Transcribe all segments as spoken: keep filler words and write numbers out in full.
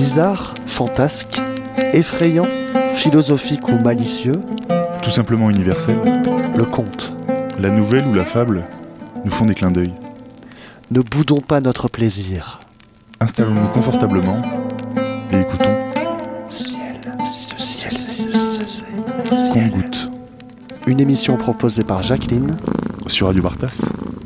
Bizarre, fantasque, effrayant, philosophique ou malicieux, tout simplement universel. Le conte, la nouvelle ou la fable nous font des clins d'œil. Ne boudons pas notre plaisir. Installons-nous confortablement et écoutons. Ciel, si ce ciel, si ce ciel, si ce Compte-gouttes. Une émission proposée par Jacqueline sur Radio Bartas.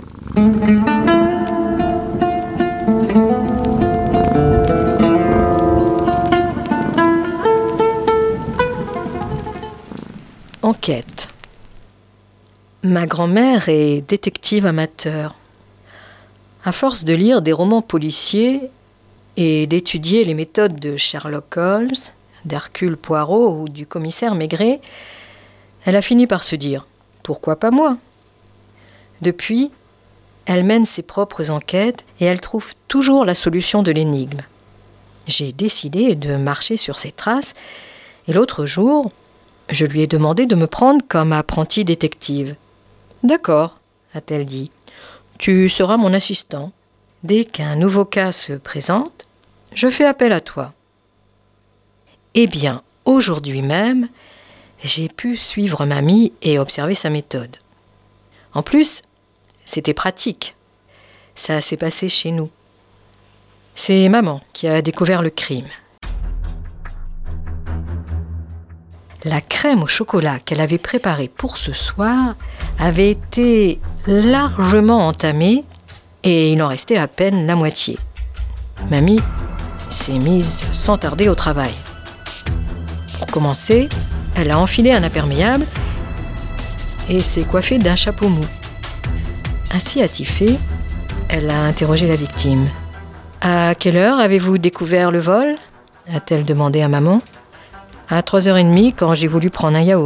Enquête. Ma grand-mère est détective amateur. À force de lire des romans policiers et d'étudier les méthodes de Sherlock Holmes, d'Hercule Poirot ou du commissaire Maigret, elle a fini par se dire « Pourquoi pas moi ?» Depuis, elle mène ses propres enquêtes et elle trouve toujours la solution de l'énigme. J'ai décidé de marcher sur ses traces et l'autre jour, je lui ai demandé de me prendre comme apprenti détective. « D'accord », a-t-elle dit. « Tu seras mon assistant. Dès qu'un nouveau cas se présente, je fais appel à toi. » Eh bien, aujourd'hui même, j'ai pu suivre mamie et observer sa méthode. En plus, c'était pratique. Ça s'est passé chez nous. C'est maman qui a découvert le crime. La crème au chocolat qu'elle avait préparée pour ce soir avait été largement entamée et il en restait à peine la moitié. Mamie s'est mise sans tarder au travail. Pour commencer, elle a enfilé un imperméable et s'est coiffée d'un chapeau mou. Ainsi attifée, elle a interrogé la victime. « À quelle heure avez-vous découvert le vol ?» a-t-elle demandé à maman. « À trois heures trente quand j'ai voulu prendre un yaourt. »«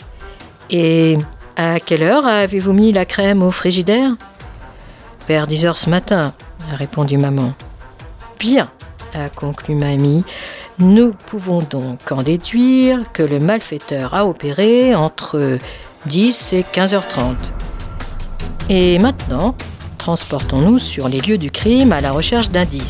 Et à quelle heure avez-vous mis la crème au frigidaire ?»« Vers dix heures ce matin, » a répondu maman. « Bien, » a conclu mamie. « Nous pouvons donc en déduire que le malfaiteur a opéré entre dix et quinze heures trente. Et maintenant, transportons-nous sur les lieux du crime à la recherche d'indices. »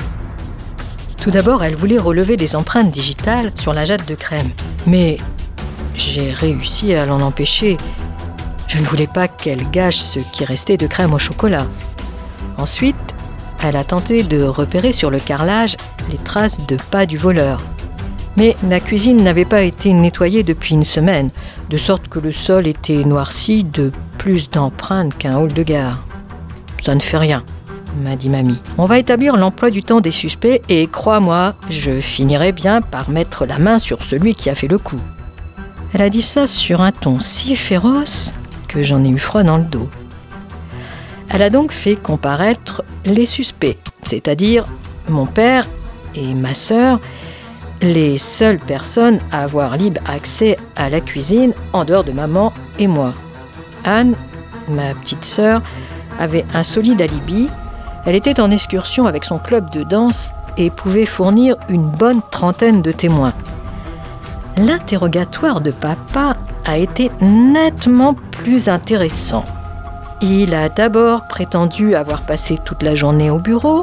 Tout d'abord, elle voulait relever des empreintes digitales sur la jatte de crème. Mais j'ai réussi à l'en empêcher. Je ne voulais pas qu'elle gâche ce qui restait de crème au chocolat. Ensuite, elle a tenté de repérer sur le carrelage les traces de pas du voleur. Mais la cuisine n'avait pas été nettoyée depuis une semaine, de sorte que le sol était noirci de plus d'empreintes qu'un hall de gare. « Ça ne fait rien, » m'a dit mamie. « On va établir l'emploi du temps des suspects et crois-moi, je finirai bien par mettre la main sur celui qui a fait le coup. » Elle a dit ça sur un ton si féroce que j'en ai eu froid dans le dos. Elle a donc fait comparaître les suspects, c'est-à-dire mon père et ma sœur, les seules personnes à avoir libre accès à la cuisine en dehors de maman et moi. Anne, ma petite sœur, avait un solide alibi. Elle était en excursion avec son club de danse et pouvait fournir une bonne trentaine de témoins. L'interrogatoire de papa a été nettement plus intéressant. Il a d'abord prétendu avoir passé toute la journée au bureau,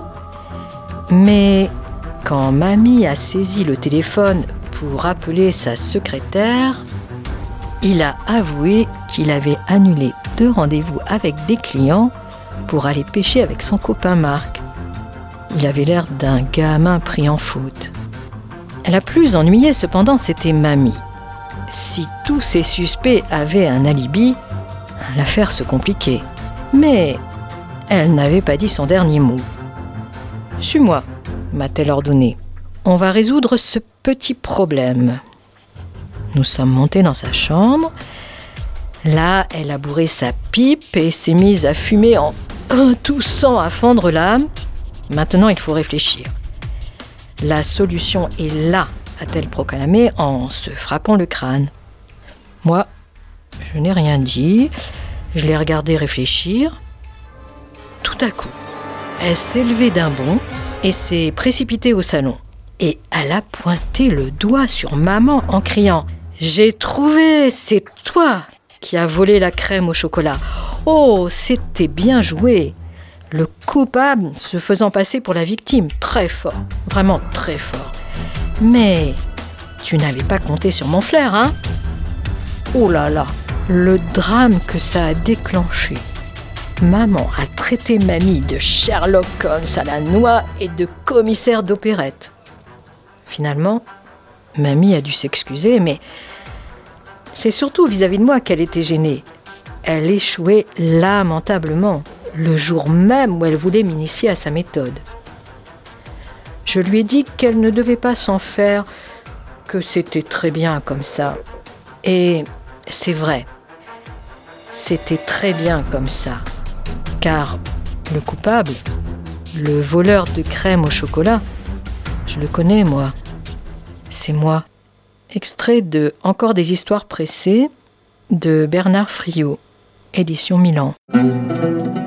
mais quand mamie a saisi le téléphone pour appeler sa secrétaire, il a avoué qu'il avait annulé deux rendez-vous avec des clients pour aller pêcher avec son copain Marc. Il avait l'air d'un gamin pris en faute. La plus ennuyée cependant, c'était mamie. Si tous ces suspects avaient un alibi, l'affaire se compliquait. Mais elle n'avait pas dit son dernier mot. « Suis-moi », m'a-t-elle ordonné. « On va résoudre ce petit problème. » Nous sommes montés dans sa chambre. Là, elle a bourré sa pipe et s'est mise à fumer en toussant à fendre l'âme. Maintenant, il faut réfléchir. La solution est là, a-t-elle proclamé en se frappant le crâne. Moi, je n'ai rien dit. Je l'ai regardée réfléchir. Tout à coup, elle s'est levée d'un bond et s'est précipitée au salon. Et elle a pointé le doigt sur maman en criant « J'ai trouvé, c'est toi qui as volé la crème au chocolat. Oh, c'était bien joué. Le coupable se faisant passer pour la victime, très fort, vraiment très fort. Mais tu n'avais pas compté sur mon flair, hein? Oh là là, le drame que ça a déclenché. Maman a traité mamie de Sherlock Holmes à la noix et de commissaire d'opérette. Finalement, mamie a dû s'excuser, mais c'est surtout vis-à-vis de moi qu'elle était gênée. Elle échouait lamentablement, le jour même où elle voulait m'initier à sa méthode. Je lui ai dit qu'elle ne devait pas s'en faire, que c'était très bien comme ça. Et c'est vrai, c'était très bien comme ça. Car le coupable, le voleur de crème au chocolat, je le connais, moi. C'est moi. Extrait de Encore des histoires pressées de Bernard Friot, édition Milan.